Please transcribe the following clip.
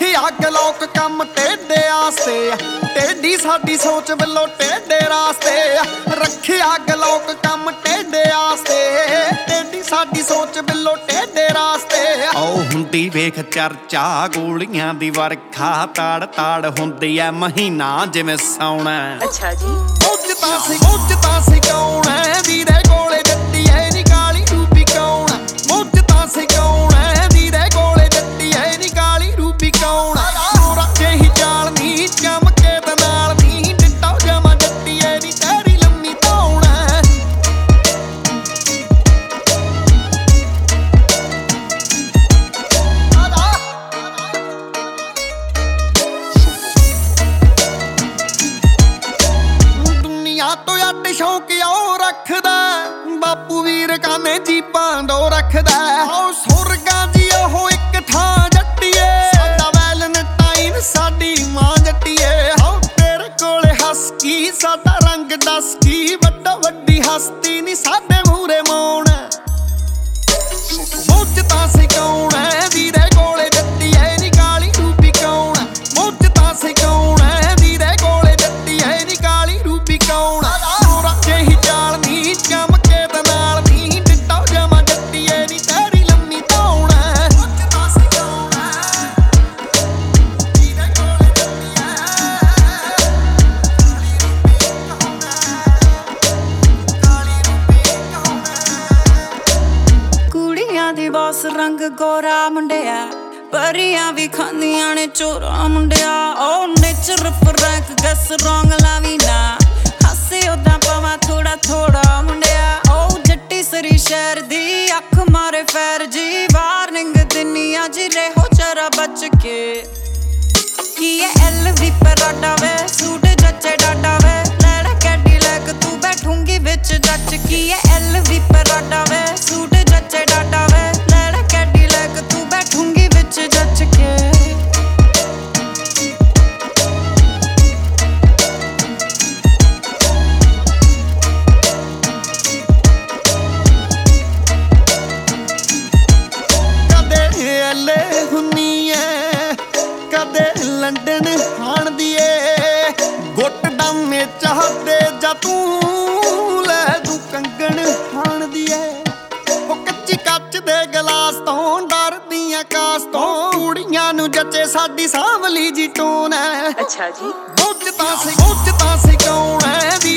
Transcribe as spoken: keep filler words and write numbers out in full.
रखी अग लोक कम टेढ़े आस्ते, टेढ़ी साडी सोच बिलो टेढ़े रास्ते। रखी अग लोक कम टेढ़े आस्ते, टेढ़ी साडी सोच बिलो टेढ़े रास्ते। ओ हुंदी वेख चर्चा गोलियां दी वरखा, ताड़ ताड़ हुंदी ऐ महीना जिवें सौणा। अच्छा जी मुझ तां सी मुझ तां सी कौन है वीरे कोले जट्टी है नी काली रूपी कौन। मुझ तां सी कौन है वीरे कोले जट्टी है नी काली रूपी कौन। मोरा जेही चाल नी चमके ते नाल नी, डिट्टा जमा जट्टी है नी तेरी लम्मी तौण। दुनिया तो अड शौक ओ रखदा, बापू वीर काने जीपां दो रखदा। ओ सुरगां दी ओह इक थां जट्टीए, साडा वैलेंटाइन साडी मां जट्टीए। हो तेरे कोले हस की साडा रंग दस की, वड्डा वड्डी हस्ती नी साडे मूरे मौन। मुझ तां सी कौन है वीरे कोले जट्टी है नी काली रूपी कौन। मुझ तां सी कौन है वीरे कोले जट्टी है नी काली रूपी कौन। मोरा जेही चाल नी चमके ते नाल नी, डिट्टा जमा जट्टी है नी तेरी लम्मी तौण। मुझ तां सी कौन है वीरे कोले जट्टी है काली रूपी कौन। कुड़ियां दी बस रंग गोरा मुंडिया, परियां भी खांदियां ने चोरा मुंडिया। ओ नेचर फ्रैंक गस रंग लावी ना, हासे उदा पवा थोड़ा थोड़ा मुंडिया। ओ जट्टी सरी शहर दी अख मारे फैर जी, वार्निंग दुनिया जी रहो जरा बच के। की ये एल वी पराडा वे सूट जच्चे डाडा वे, लैड़ा कैडी लैक तू बैठूंगी बिच जच। की ये एल वी पराडा वे सूट जच्चे डाडा वे, लैड़ा कैडी लैक तू बैठूंगी बिच जच के। कदे एले हुन्नी ऐ कदे लंडन हाणदी ऐ, गुट डामे चाहते जा तू लै तू कंगन हाणदी ऐ। ओ कच्ची कच दे गलास तो डरदियां कास तो, कुड़ियां नू जचे साडी सांवली जी टोन है। अच्छा जी मुझ तां सी मुझ तां सी कौन है वी